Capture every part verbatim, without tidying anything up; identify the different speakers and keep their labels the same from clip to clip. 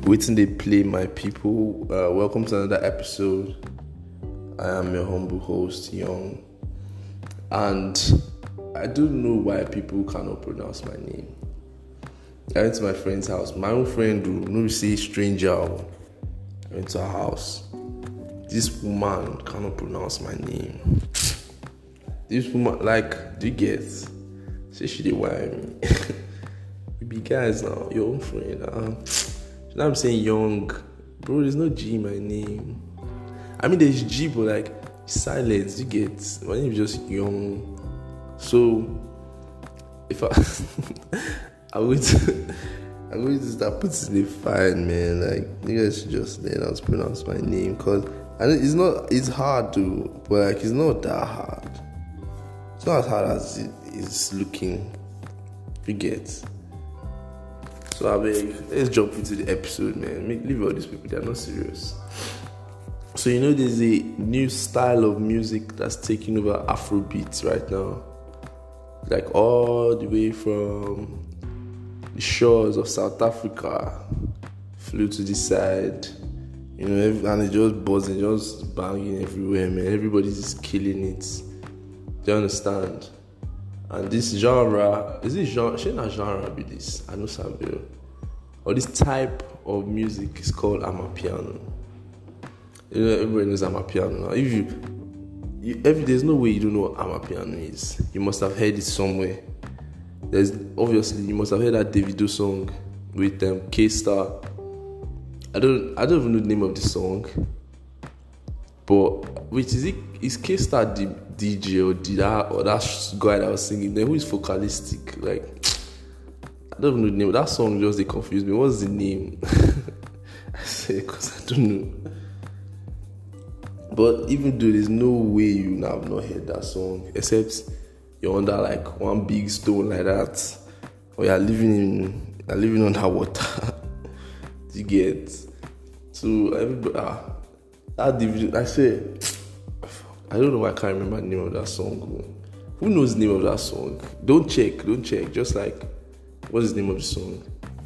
Speaker 1: Waiting they play, my people. Uh, welcome to another episode. I am your humble host, Young, and I don't know why people cannot pronounce my name. I went to my friend's house. My own friend, do no say stranger. I went to her house. This woman cannot pronounce my name. This woman, like, do you get? Say she did wire me. We be guys now. Your own friend. Uh, Now I'm saying Young, bro. There's no G in my name. I mean, there's G, but like silence. You get? My name is just Young. So if I, I'm going to, I'm going to start putting it fine, man. Like you guys should just learn how to pronounce my name, cause I know it's not. It's hard to, but like it's not that hard. It's not as hard as it is looking. You get? So I mean, let's jump into the episode, man. Make, leave all these people, they're not serious. So you know there's a new style of music that's taking over Afrobeats right now. Like all the way from the shores of South Africa, flew to the side. You know, and it's just buzzing, just banging everywhere, man. Everybody's just killing it. Do you understand? And this genre, is this genre? Shouldn't a genre be this? I know Saville. Or this type of music is called Amapiano. You know, everybody knows Amapiano. If you, you every, there's no way you don't know what Amapiano is. You must have heard it somewhere. There's obviously you must have heard that Davido song with um, K-Star. I don't, I don't even know the name of the song. But which is it? Is K-Star the D J or did that or that guy that was singing? Then who is vocalistic? Like I don't even know the name. That song just they confused me. What's the name? I say because I don't know. But even though there's no way you have not heard that song, except you're under like one big stone like that, or you're living in you're living underwater. You get? So everybody. Ah, That division, I say, I don't know why I can't remember the name of that song. Who knows the name of that song? Don't check, don't check. Just like, what's the name of the song?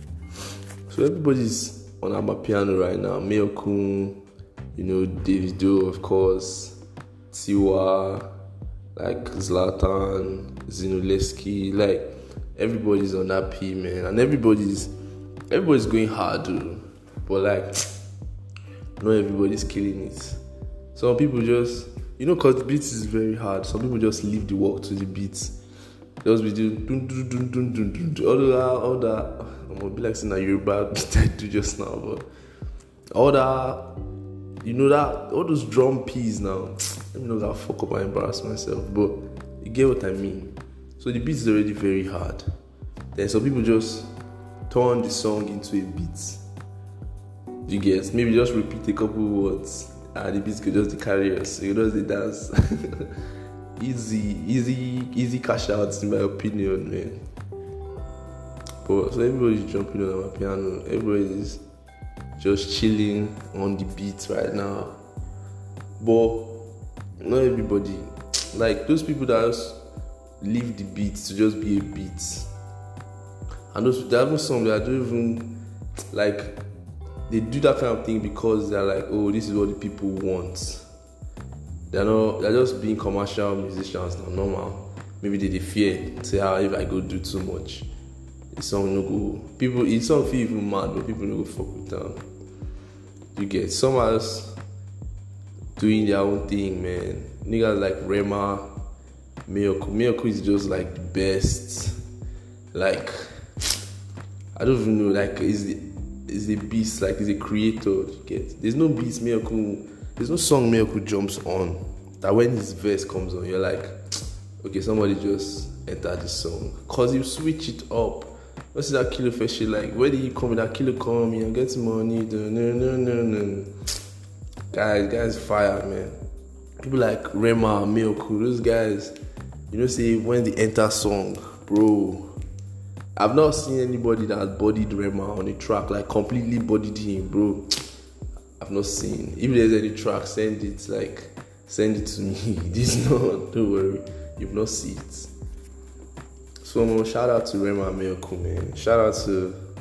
Speaker 1: So everybody's on Amapiano right now. Meokun, you know, Davido, of course, Tiwa, like Zlatan, Zinoleski, like everybody's on that P, man, and everybody's everybody's going hard, dude. But like. Not everybody's killing it. Some people just, you know, because the beat is very hard. Some people just leave the work to the beats. Just be doing dun dun dun dun dun dun dun. All that, all that. I'm gonna be like saying that Yoruba beat I do just now, but all that, you know that all those drum P's now. Let me know that I fuck up and embarrass myself, but you get what I mean. So the beat is already very hard. Then some people just turn the song into a beat. You get, maybe just repeat a couple words and the beat could just carry us. You know, the dance. easy, easy, easy cash outs in my opinion, man. But so everybody's jumping on my piano. Everybody's just chilling on the beat right now. But not everybody. Like those people that just leave the beat to just be a beat. And those there are some that don't even like. They do that kind of thing because they're like, oh, this is what the people want. They're not. They're just being commercial musicians now. Normal. Maybe they, they fear. Say, how if I go do too much, the song no go. People, it's song feel even mad, but people no go fuck with them. You get some else doing their own thing, man. Niggas like Rema, Miyoko. Miyoko is just like the best. Like I don't even know. Like is the is a beast, like is a creator. Get there's no beast Miyoko, there's no song Miyoko jumps on that when his verse comes on, you're like, okay, somebody just entered the song. Cause you switch it up. What's that Kilo Fresh shit like? Where did he come with that Kilo come and get money? No, no, no, no. Guys, guys fire, man. People like Rema, Miyoko, those guys, you know, say when they enter song, bro. I've not seen anybody that has bodied Rema on a track, like completely bodied him, bro. I've not seen. If there's any track, send it, like, send it to me. This not, don't worry, you've not seen it. So, man, shout out to Rema Miyoko, man. Shout out to,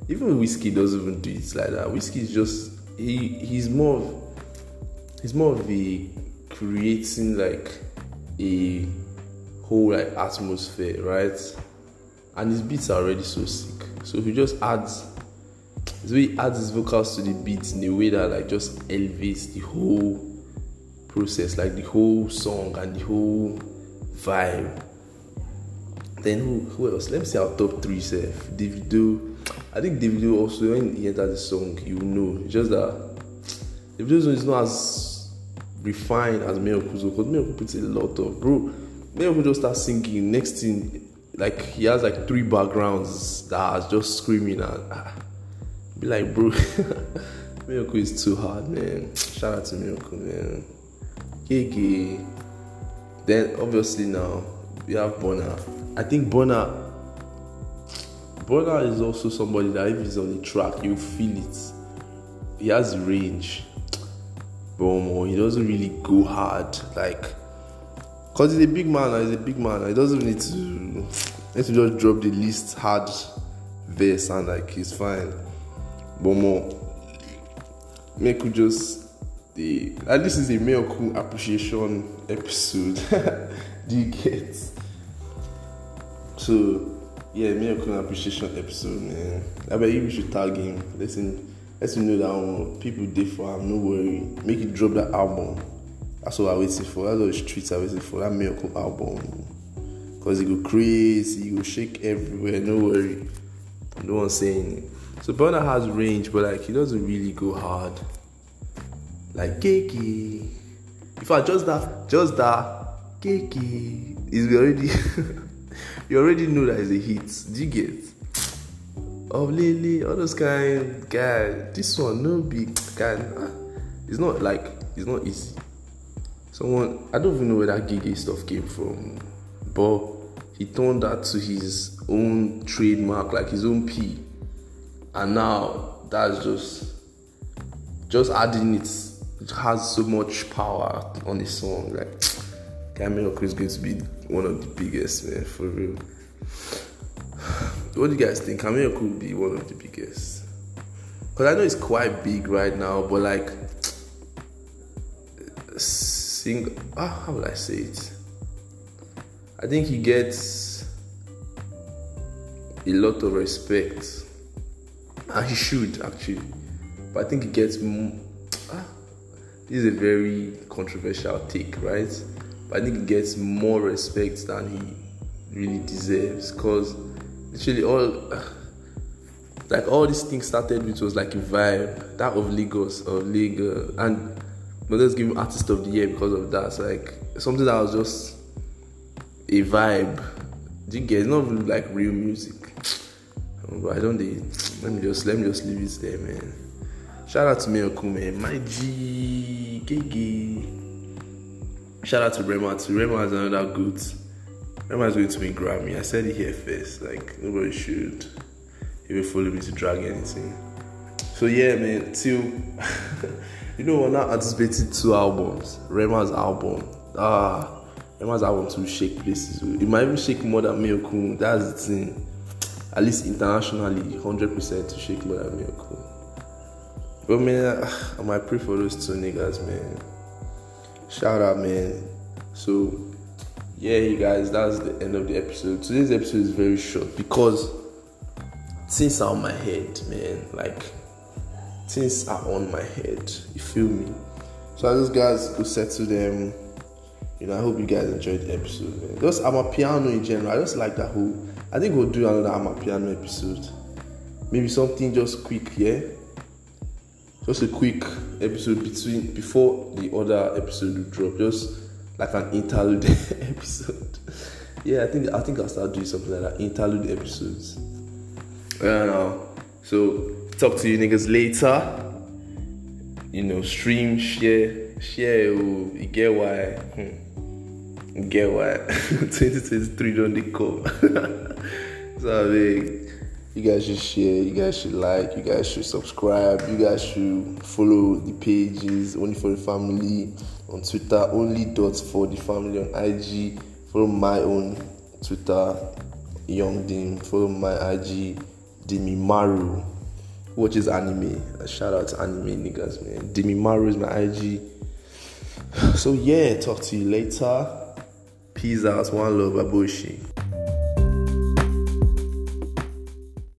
Speaker 1: even Whiskey doesn't even do it like that. Whiskey is just he he's more of, he's more of a creating like a whole like atmosphere, right? And his beats are already so sick. So he just adds the way he adds his vocals to the beats in a way that like just elevates the whole process, like the whole song and the whole vibe. Then who, who else? Let me see our top three self. Davido. I think Davido also, when he enters the song, you will know. It's just that Davido's is not as refined as Meokuzo, because Meoku puts a lot of, bro. Meoku just starts singing. Next thing, like he has like three backgrounds that are just screaming and ah, be like, bro, Meoku is too hard, man. Shout out to Meoku, man. K K. Then obviously now we have Burna. I think Burna Burna is also somebody that if he's on the track, you feel it. He has range, but he doesn't really go hard, like, cause he's a big man. He's a big man. He doesn't need to, need to just drop the least hard verse and like he's fine. But more, Meku just the like this is a Meku appreciation episode. Do you get? So yeah, Meku appreciation episode, man. I bet you should tag him. Listen, let him know that um, people did for him. No worry, make it drop that album. That's what I'm waiting for. That's what the streets are waiting for. That Meku album, cause he go crazy, he go shake everywhere. No worry, no one saying it. So Burna has range, but like he doesn't really go hard. Like Keke. In fact, just that, just that Keke is already. You already know that it's a hit. Do you get? Of Lily, all those kind, guy. This one, no big guy. It's not like it's not easy. Someone, I don't even know where that Gigi stuff came from, but he turned that to his own trademark, like his own P. And now that's just just adding it. It has so much power on the song. Like Camille is going to be one of the biggest, man, for real. What do you guys think? Camille could be one of the biggest. Because I know it's quite big right now, but like sing ah, how would I say it? I think he gets a lot of respect. And he should actually. But I think he gets more, ah, this is a very controversial take, right? But I think he gets more respect than he really deserves. Because literally all uh, like all these things started with was like a vibe. That of Lagos, of Lagos, and but let's give him Artist of the Year because of that. So like something that was just a vibe. Do you get? It's not really like real music. But I don't. They, let me just let me just leave it there, man. Shout out to Meoku, man. My G, Gigi. Shout out to Rema too. Rema is another good. Rema is going to win Grammy. I said it here first. Like nobody should even follow me to drag anything. So yeah, man. Till you know, we're not anticipating two albums. Rema's album. Ah, Rema's album to shake places. It might even shake more than Meoku. That's the thing. At least internationally, one hundred percent to shake more than Meoku. But man, I might pray for those two niggas, man. Shout out, man. So, yeah, you guys, that's the end of the episode. Today's episode is very short because things are on my head, man. Like, things are on my head. You feel me? So, I just guys go settle them. You know, I hope you guys enjoyed the episode, man. Just Amapiano in general. I just like that whole. I think we'll do another Amapiano episode. Maybe something just quick, yeah? Just a quick episode between before the other episode will drop. Just like an interlude episode. Yeah, I think I think I'll start doing something like that. Interlude episodes. Yeah, know. So talk to you niggas later. You know, stream, share, share. Oh, you get why? Hmm. You get why? twenty twenty-three don't they come? So I mean, you guys should share, you guys should like, you guys should subscribe, you guys should follow the pages, Only for the Family on Twitter, Only Dots for the Family on I G, follow my own Twitter, Young Dim, follow my I G, Demi Maru. who watches anime. Shout out to anime niggas, man. Demi Maru is my I G. So yeah, talk to you later. Peace out. One love, Abushi.